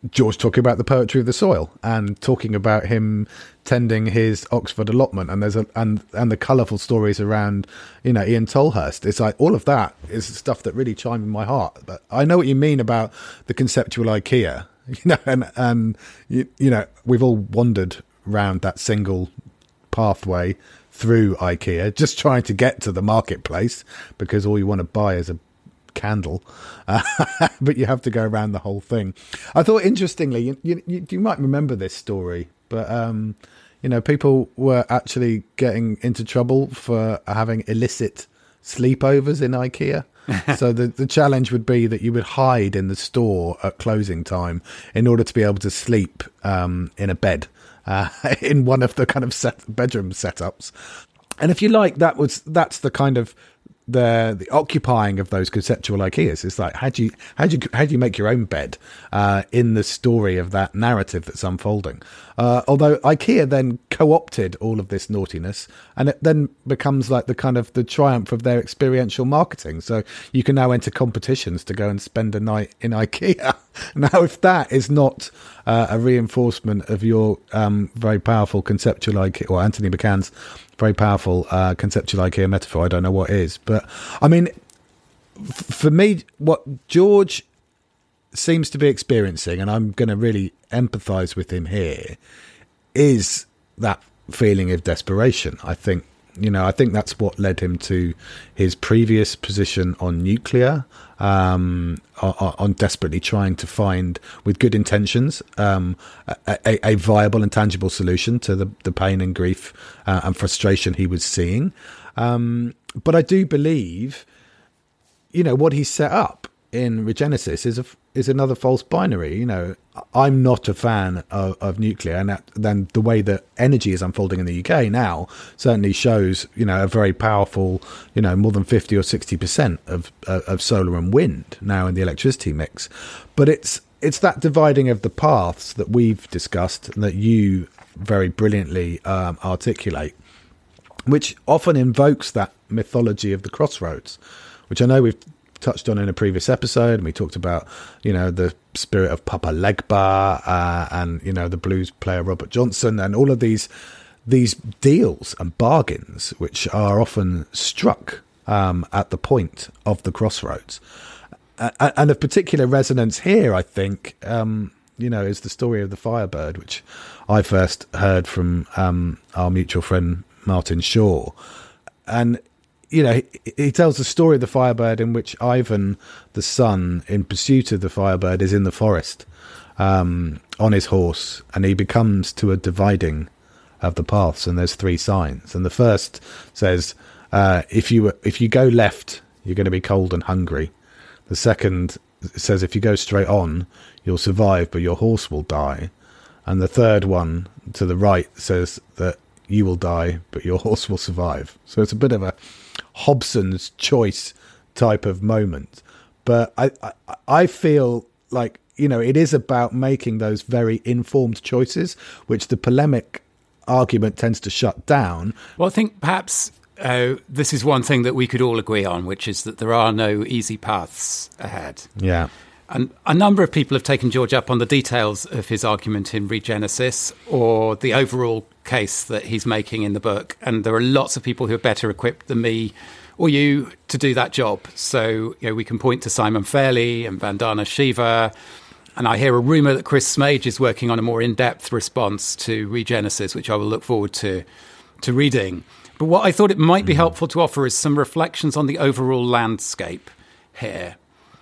George talking about the poetry of the soil and talking about him tending his Oxford allotment, and there's a and and the colourful stories around, you know, Ian Tolhurst. It's like all of that is stuff that really chime in my heart. But I know what you mean about the conceptual IKEA, you know, and and you, you know, we've all wandered round that single pathway through IKEA, just trying to get to the marketplace because all you want to buy is a candle, uh, but you have to go around the whole thing. I thought, interestingly, you, you, you might remember this story, but um, you know, people were actually getting into trouble for having illicit sleepovers in IKEA. So the the challenge would be that you would hide in the store at closing time in order to be able to sleep um, in a bed uh, in one of the kind of set bedroom setups. And if you like, that was that's the kind of the the occupying of those conceptual IKEAs. It's like, how do you how do you how do you make your own bed uh, in the story of that narrative that's unfolding? Uh, although IKEA then co-opted all of this naughtiness, and it then becomes like the kind of the triumph of their experiential marketing. So you can now enter competitions to go and spend a night in IKEA. Now, if that is not uh, a reinforcement of your um, very powerful conceptual IKEA, or Anthony McCann's very powerful uh, conceptual IKEA metaphor, I don't know what is. But I mean, f- for me, what George seems to be experiencing, and I'm going to really empathise with him here, is that feeling of desperation. I think, you know, I think that's what led him to his previous position on nuclear, um, on, on desperately trying to find, with good intentions, um, a, a, a viable and tangible solution to the, the pain and grief uh, and frustration he was seeing. Um, but I do believe, you know, what he set up in Regenesis is a, is another false binary. You know, I'm not a fan of, of nuclear, and that, then the way that energy is unfolding in the U K now certainly shows, you know, a very powerful, you know, more than fifty or sixty percent of uh, of solar and wind now in the electricity mix. But it's it's that dividing of the paths that we've discussed and that you very brilliantly um, articulate, which often invokes that mythology of the crossroads, which I know we've touched on in a previous episode, and we talked about, you know, the spirit of Papa Legba uh, and, you know, the blues player Robert Johnson, and all of these these deals and bargains which are often struck um, at the point of the crossroads. Uh, and of particular resonance here, I think, um, you know, is the story of the Firebird, which I first heard from um, our mutual friend Martin Shaw. And you know, he, he tells the story of the Firebird in which Ivan, the son, in pursuit of the Firebird, is in the forest um, on his horse, and he becomes to a dividing of the paths, and there's three signs. And the first says, uh, if you if you go left, you're going to be cold and hungry. The second says, if you go straight on, you'll survive, but your horse will die. And the third one to the right says that you will die, but your horse will survive. So it's a bit of a Hobson's choice type of moment. But I, I, I feel like, you know, it is about making those very informed choices, which the polemic argument tends to shut down. Well, I think perhaps uh, this is one thing that we could all agree on, which is that there are no easy paths ahead. Yeah. And a number of people have taken George up on the details of his argument in Regenesis, or the overall case that he's making in the book. And there are lots of people who are better equipped than me or you to do that job. So, you know, we can point to Simon Fairley and Vandana Shiva. And I hear a rumour that Chris Smage is working on a more in-depth response to Regenesis, which I will look forward to, to reading. But what I thought it might be helpful to offer is some reflections on the overall landscape here.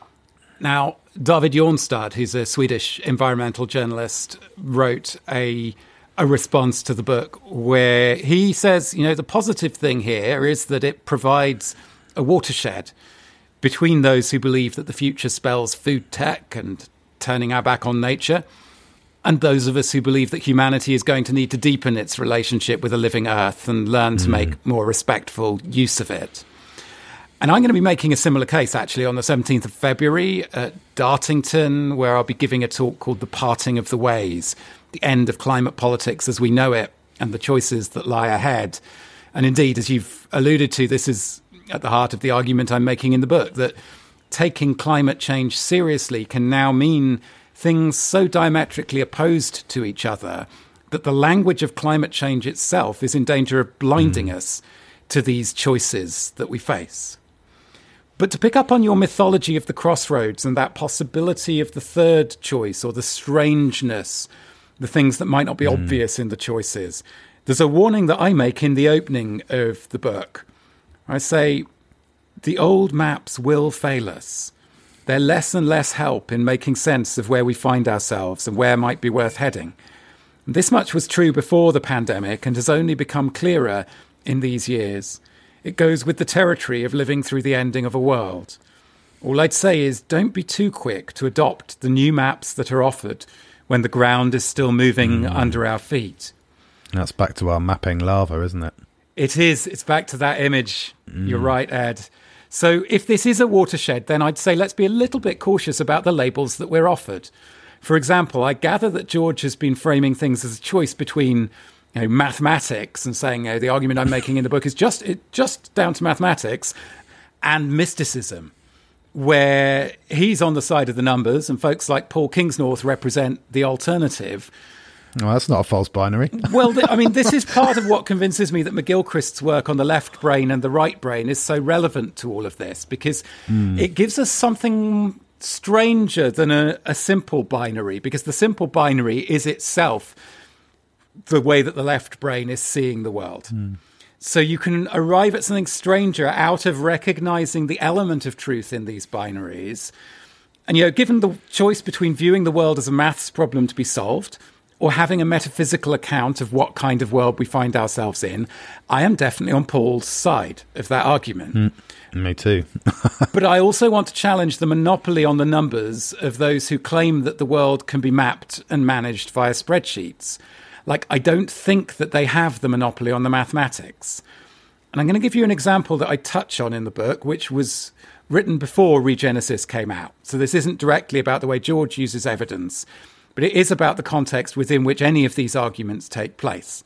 Now, David Jornstad, who's a Swedish environmental journalist, wrote a a response to the book where he says, you know, the positive thing here is that it provides a watershed between those who believe that the future spells food tech and turning our back on nature, and those of us who believe that humanity is going to need to deepen its relationship with a living earth and learn to mm. make more respectful use of it. And I'm going to be making a similar case, actually, on the seventeenth of February at Dartington, where I'll be giving a talk called The Parting of the Ways, the end of climate politics as we know it, and the choices that lie ahead. And indeed, as you've alluded to, this is at the heart of the argument I'm making in the book, that taking climate change seriously can now mean things so diametrically opposed to each other that the language of climate change itself is in danger of blinding mm. us to these choices that we face. But to pick up on your mythology of the crossroads and that possibility of the third choice or the strangeness, the things that might not be mm. obvious in the choices, there's a warning that I make in the opening of the book. I say, the old maps will fail us. They're less and less help in making sense of where we find ourselves and where might be worth heading. This much was true before the pandemic and has only become clearer in these years. It goes with the territory of living through the ending of a world. All I'd say is don't be too quick to adopt the new maps that are offered when the ground is still moving mm. under our feet. That's back to our mapping lava, isn't it? It is. It's back to that image. Mm. You're right, Ed. So if this is a watershed, then I'd say let's be a little bit cautious about the labels that we're offered. For example, I gather that George has been framing things as a choice between you know, mathematics and saying you know, the argument I'm making in the book is just it, just down to mathematics and mysticism, where he's on the side of the numbers and folks like Paul Kingsnorth represent the alternative. Well, that's not a false binary. Well, th- I mean, this is part of what convinces me that McGilchrist's work on the left brain and the right brain is so relevant to all of this, because mm. it gives us something stranger than a, a simple binary, because the simple binary is itself the way that the left brain is seeing the world. Mm. So you can arrive at something stranger out of recognizing the element of truth in these binaries. And, you know, given the choice between viewing the world as a maths problem to be solved or having a metaphysical account of what kind of world we find ourselves in, I am definitely on Paul's side of that argument. Mm, me too. But I also want to challenge the monopoly on the numbers of those who claim that the world can be mapped and managed via spreadsheets. Like, I don't think that they have the monopoly on the mathematics. And I'm going to give you an example that I touch on in the book, which was written before Regenesis came out. So this isn't directly about the way George uses evidence, but it is about the context within which any of these arguments take place.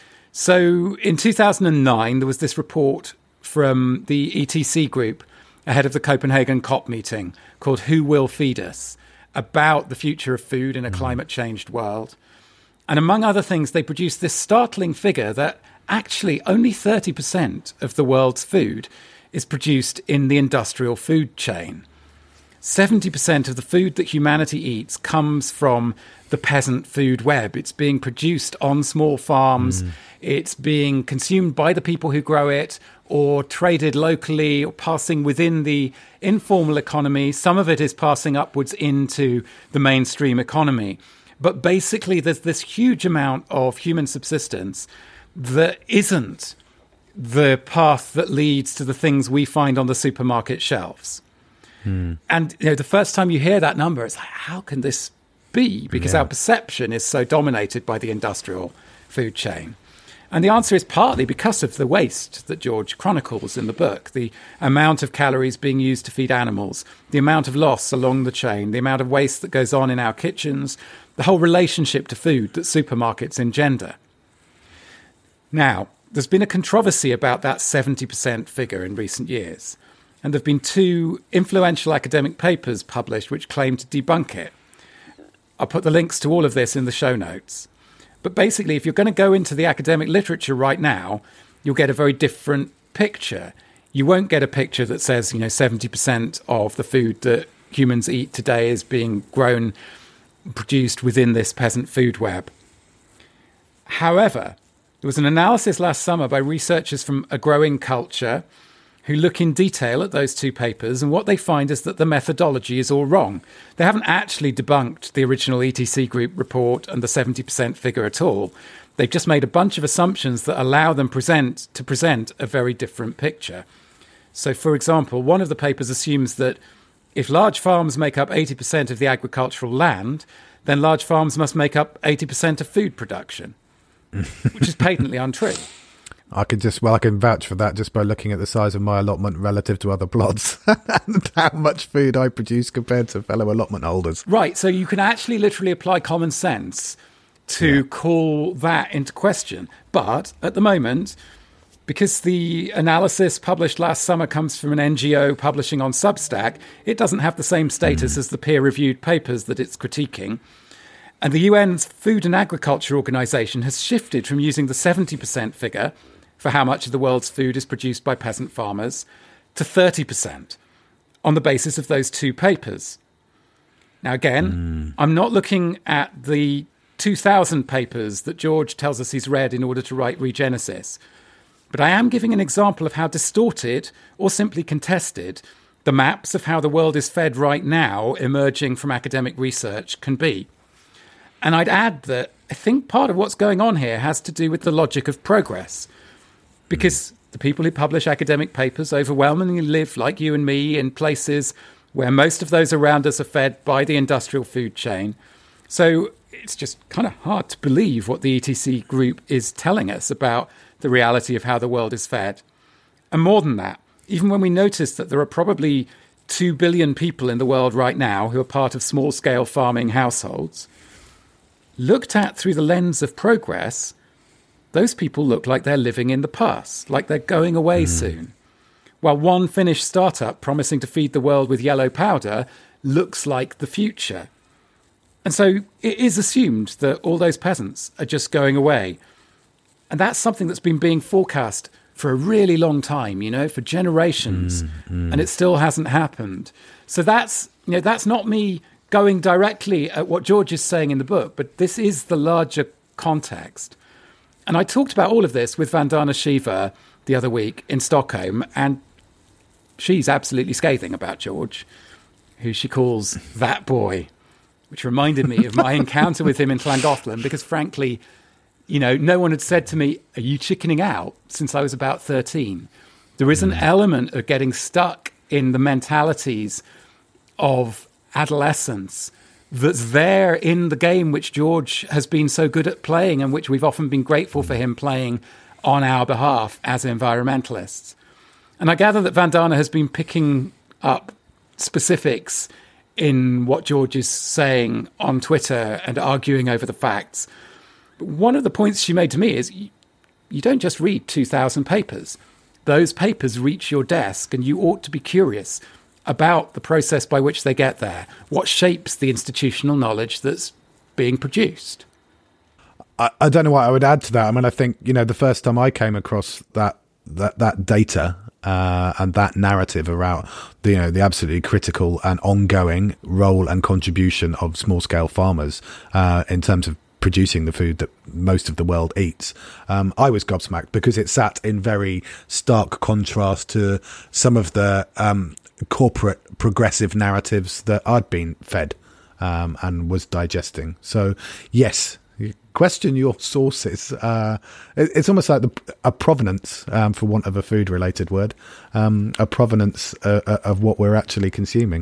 So in two thousand nine, there was this report from the E T C group ahead of the Copenhagen COP meeting called Who Will Feed Us? About the future of food in a climate-changed world. And among other things, they produced this startling figure that actually only thirty percent of the world's food is produced in the industrial food chain. seventy percent of the food that humanity eats comes from the peasant food web. It's being produced on small farms. Mm. It's being consumed by the people who grow it or traded locally or passing within the informal economy. Some of it is passing upwards into the mainstream economy. But basically, there's this huge amount of human subsistence that isn't the path that leads to the things we find on the supermarket shelves. Hmm. And you know, the first time you hear that number, it's like, how can this be? Because yeah. our perception is so dominated by the industrial food chain. And the answer is partly because of the waste that George chronicles in the book, the amount of calories being used to feed animals, the amount of loss along the chain, the amount of waste that goes on in our kitchens, the whole relationship to food that supermarkets engender. Now, there's been a controversy about that seventy percent figure in recent years, and there have been two influential academic papers published which claim to debunk it. I'll put the links to all of this in the show notes. But basically, if you're going to go into the academic literature right now, you'll get a very different picture. You won't get a picture that says, you know, seventy percent of the food that humans eat today is being grown, produced within this peasant food web. However, there was an analysis last summer by researchers from A Growing Culture who look in detail at those two papers, and what they find is that the methodology is all wrong. They haven't actually debunked the original E T C group report and the seventy percent figure at all. They've just made a bunch of assumptions that allow them present to present a very different picture. So, for example, one of the papers assumes that if large farms make up eighty percent of the agricultural land, then large farms must make up eighty percent of food production, which is patently untrue. I can just, well, I can vouch for that just by looking at the size of my allotment relative to other plots and how much food I produce compared to fellow allotment holders. Right. So you can actually literally apply common sense to yeah. call that into question. But at the moment, because the analysis published last summer comes from an N G O publishing on Substack, it doesn't have the same status mm. as the peer-reviewed papers that it's critiquing. And the U N's Food and Agriculture Organization has shifted from using the seventy percent figure for how much of the world's food is produced by peasant farmers to thirty percent on the basis of those two papers. Now, again, mm. I'm not looking at the two thousand papers that George tells us he's read in order to write Regenesis. But I am giving an example of how distorted or simply contested the maps of how the world is fed right now emerging from academic research can be. And I'd add that I think part of what's going on here has to do with the logic of progress. Because the people who publish academic papers overwhelmingly live, like you and me, in places where most of those around us are fed by the industrial food chain. So it's just kind of hard to believe what the E T C group is telling us about the reality of how the world is fed. And more than that, even when we notice that there are probably two billion people in the world right now who are part of small-scale farming households, looked at through the lens of progress, those people look like they're living in the past, like they're going away mm. soon. While one Finnish startup promising to feed the world with yellow powder looks like the future. And so it is assumed that all those peasants are just going away. And that's something that's been being forecast for a really long time, you know, for generations. Mm, mm. And it still hasn't happened. So that's, you know, that's not me going directly at what George is saying in the book, but this is the larger context. And I talked about all of this with Vandana Shiva the other week in Stockholm, and she's absolutely scathing about George, who she calls that boy, which reminded me of my encounter with him in Llangollen, because frankly, you know, no one had said to me, are you chickening out, since I was about thirteen. There is an element of getting stuck in the mentalities of adolescence that's there in the game which George has been so good at playing and which we've often been grateful for him playing on our behalf as environmentalists. And I gather that Vandana has been picking up specifics in what George is saying on Twitter and arguing over the facts. But one of the points she made to me is you, you don't just read two thousand papers. Those papers reach your desk and you ought to be curious about the process by which they get there, what shapes the institutional knowledge that's being produced. I, I don't know what I would add to that. I mean, I think, you know, the first time I came across that that, that data uh, and that narrative around the, you know, the absolutely critical and ongoing role and contribution of small-scale farmers uh, in terms of producing the food that most of the world eats, um, I was gobsmacked because it sat in very stark contrast to some of the um, corporate progressive narratives that I'd been fed um, and was digesting. So, yes, question your sources. Uh, it, it's almost like the, a provenance, um, for want of a food-related word, um, a provenance uh, of what we're actually consuming.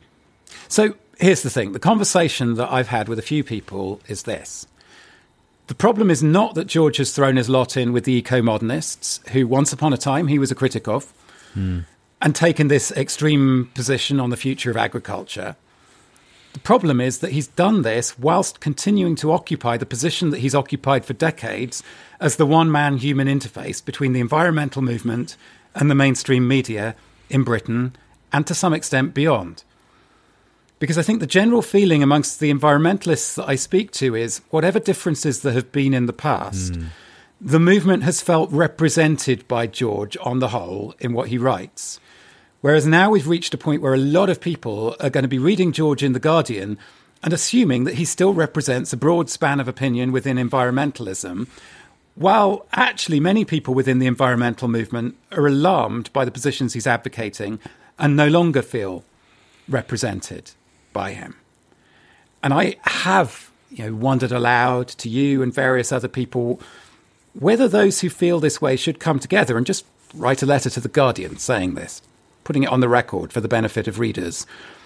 So here's the thing. The conversation that I've had with a few people is this. The problem is not that George has thrown his lot in with the eco-modernists, who once upon a time he was a critic of, mm. and taken this extreme position on the future of agriculture. The problem is that he's done this whilst continuing to occupy the position that he's occupied for decades as the one-man human interface between the environmental movement and the mainstream media in Britain and to some extent beyond. Because I think the general feeling amongst the environmentalists that I speak to is whatever differences there have been in the past, mm. the movement has felt represented by George on the whole in what he writes. Whereas now we've reached a point where a lot of people are going to be reading George in The Guardian and assuming that he still represents a broad span of opinion within environmentalism, while actually many people within the environmental movement are alarmed by the positions he's advocating and no longer feel represented by him. And I have, you know, wondered aloud to you and various other people whether those who feel this way should come together and just write a letter to The Guardian saying this, putting it on the record for the benefit of readers.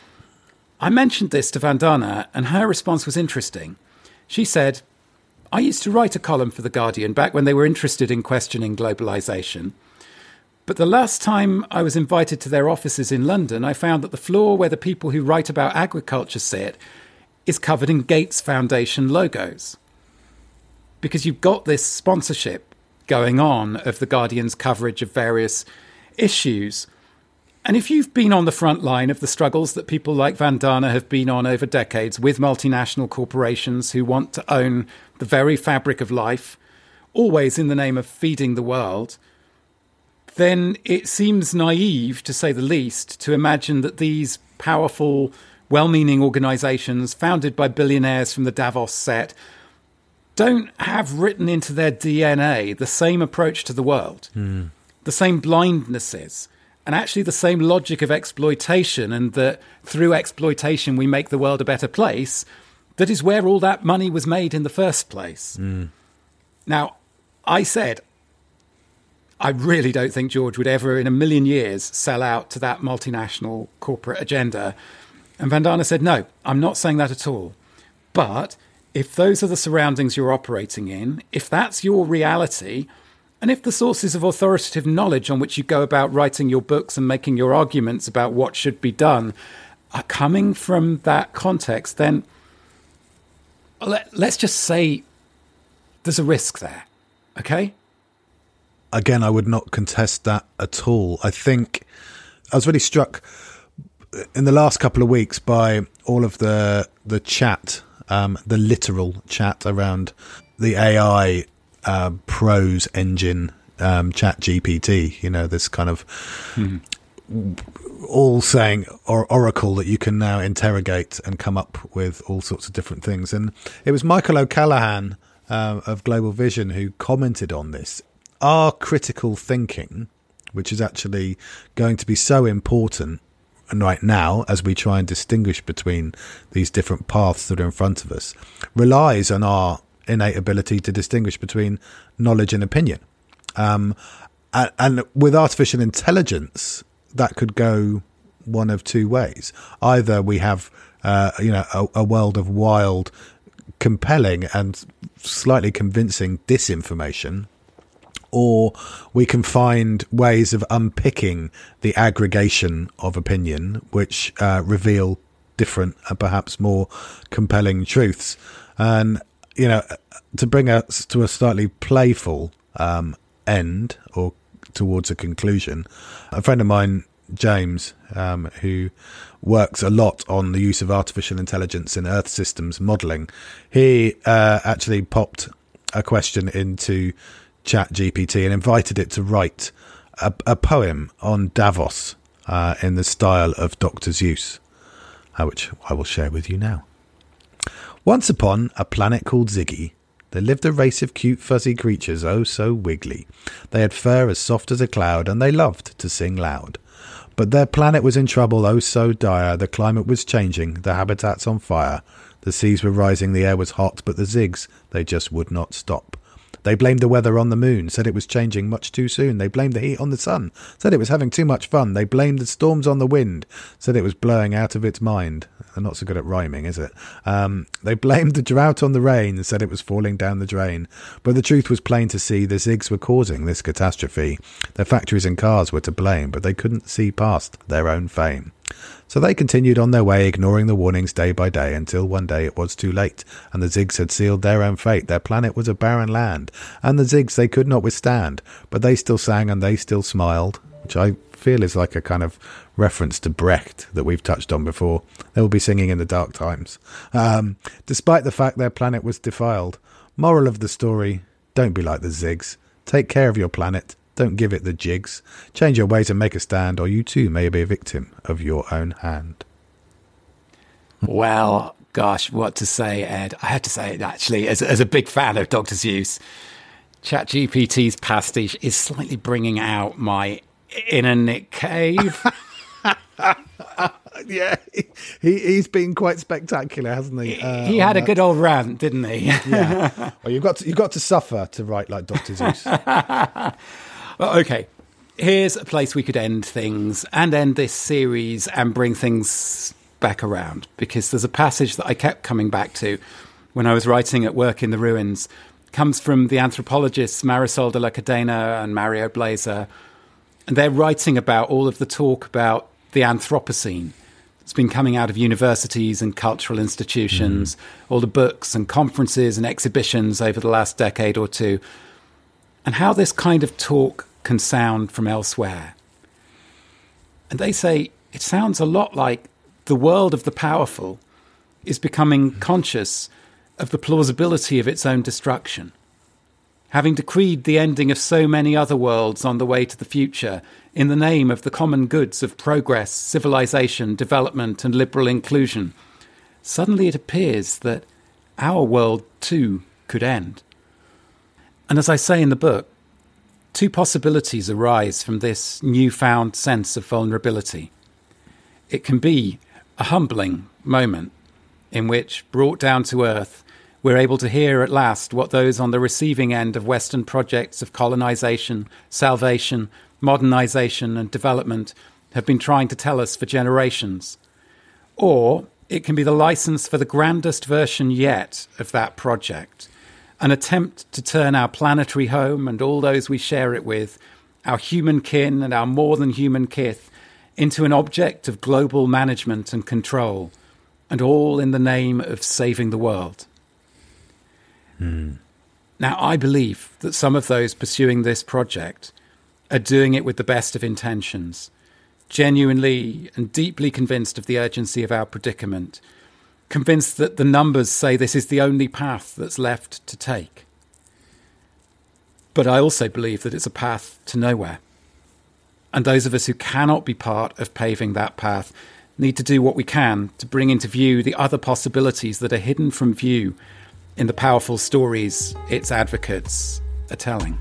I mentioned this to Vandana, and her response was interesting. She said, I used to write a column for The Guardian back when they were interested in questioning globalisation. But the last time I was invited to their offices in London, I found that the floor where the people who write about agriculture sit is covered in Gates Foundation logos. Because you've got this sponsorship going on of The Guardian's coverage of various issues. And if you've been on the front line of the struggles that people like Vandana have been on over decades with multinational corporations who want to own the very fabric of life, always in the name of feeding the world, then it seems naive, to say the least, to imagine that these powerful, well-meaning organizations founded by billionaires from the Davos set don't have written into their D N A the same approach to the world, mm. the same blindnesses, and actually the same logic of exploitation, and that through exploitation we make the world a better place. That is where all that money was made in the first place. Mm. Now, I said, I really don't think George would ever in a million years sell out to that multinational corporate agenda. And Vandana said, no, I'm not saying that at all. But if those are the surroundings you're operating in, if that's your reality, and if the sources of authoritative knowledge on which you go about writing your books and making your arguments about what should be done are coming from that context, then let, let's just say there's a risk there, okay? Again, I would not contest that at all. I think I was really struck in the last couple of weeks by all of the the chat, um, the literal chat around the A I uh, prose engine, um, Chat G P T. You know, this kind of mm-hmm. all saying or oracle that you can now interrogate and come up with all sorts of different things. And it was Michael O'Callaghan uh, of Global Vision who commented on this. Our critical thinking, which is actually going to be so important and right now as we try and distinguish between these different paths that are in front of us, relies on our innate ability to distinguish between knowledge and opinion. Um, and, and with artificial intelligence, that could go one of two ways. Either we have uh, you know, a, a world of wild, compelling and slightly convincing disinformation, or we can find ways of unpicking the aggregation of opinion, which uh, reveal different and perhaps more compelling truths. And, you know, to bring us to a slightly playful um, end or towards a conclusion, a friend of mine, James, um, who works a lot on the use of artificial intelligence in Earth systems modelling, he uh, actually popped a question into Chat G P T and invited it to write a, a poem on Davos uh, in the style of Doctor Seuss, uh, which I will share with you now. Once upon a planet called Ziggy, there lived a race of cute fuzzy creatures, oh so wiggly. They had fur as soft as a cloud, and they loved to sing loud. But their planet was in trouble, oh so dire. The climate was changing, the habitats on fire. The seas were rising, the air was hot, but the Zigs, they just would not stop. They blamed the weather on the moon, said it was changing much too soon. They blamed the heat on the sun, said it was having too much fun. They blamed the storms on the wind, said it was blowing out of its mind. They're not so good at rhyming, is it? Um, they blamed the drought on the rain, said it was falling down the drain. But the truth was plain to see, the Zigs were causing this catastrophe. Their factories and cars were to blame, but they couldn't see past their own fame. So they continued on their way, ignoring the warnings day by day, until one day it was too late, and the Zigs had sealed their own fate. Their planet was a barren land, and the Zigs they could not withstand, but they still sang and they still smiled, which I feel is like a kind of reference to Brecht that we've touched on before. They will be singing in the dark times. Um, despite the fact their planet was defiled. Moral of the story, don't be like the Zigs. Take care of your planet. Don't give it the jigs. Change your ways and make a stand, or you too may be a victim of your own hand. Well, gosh, what to say, Ed? I had to say it, actually, as, as a big fan of Doctor Seuss. ChatGPT's pastiche is slightly bringing out my inner Nick Cave. Yeah, he, he's been quite spectacular, hasn't he? Uh, he had a that. good old rant, didn't he? Yeah. Well, you've got to, you've got to suffer to write like Doctor Seuss. Well, okay, here's a place we could end things and end this series and bring things back around, because there's a passage that I kept coming back to when I was writing at Work in the Ruins. It comes from the anthropologists Marisol de la Cadena and Mario Blazer, and they're writing about all of the talk about the Anthropocene. It's been coming out of universities and cultural institutions, mm. all the books and conferences and exhibitions over the last decade or two. and how this kind of talk can sound from elsewhere. And they say it sounds a lot like the world of the powerful is becoming conscious of the plausibility of its own destruction. Having decreed the ending of so many other worlds on the way to the future in the name of the common goods of progress, civilization, development, and liberal inclusion, suddenly it appears that our world too could end. And as I say in the book, two possibilities arise from this newfound sense of vulnerability. It can be a humbling moment in which, brought down to earth, we're able to hear at last what those on the receiving end of Western projects of colonization, salvation, modernization, and development have been trying to tell us for generations. Or it can be the license for the grandest version yet of that project, an attempt to turn our planetary home and all those we share it with, our human kin and our more than human kith, into an object of global management and control, and all in the name of saving the world. Hmm. Now, I believe that some of those pursuing this project are doing it with the best of intentions, genuinely and deeply convinced of the urgency of our predicament, convinced that the numbers say this is the only path that's left to take. But I also believe that it's a path to nowhere. And those of us who cannot be part of paving that path need to do what we can to bring into view the other possibilities that are hidden from view in the powerful stories its advocates are telling.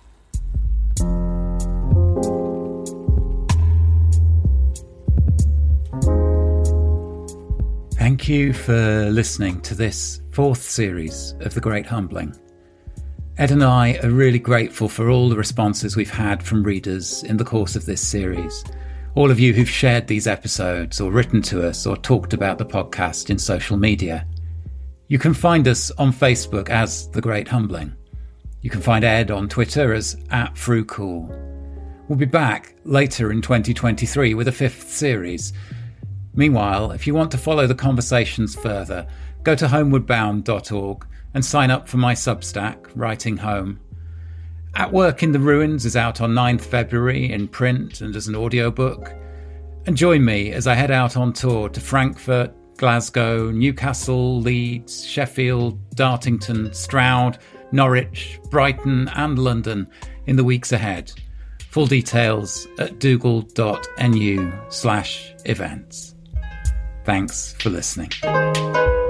Thank you for listening to this fourth series of The Great Humbling. Ed and I are really grateful for all the responses we've had from readers in the course of this series. All of you who've shared these episodes or written to us or talked about the podcast in social media. You can find us on Facebook as The Great Humbling. You can find Ed on Twitter as at FruCool. We'll be back later in twenty twenty-three with a fifth series. Meanwhile, if you want to follow the conversations further, go to homeward bound dot org and sign up for my Substack, Writing Home. At Work in the Ruins is out on ninth February in print and as an audiobook. And join me as I head out on tour to Frankfurt, Glasgow, Newcastle, Leeds, Sheffield, Dartington, Stroud, Norwich, Brighton and London in the weeks ahead. Full details at dougal.nu slash events. Thanks for listening.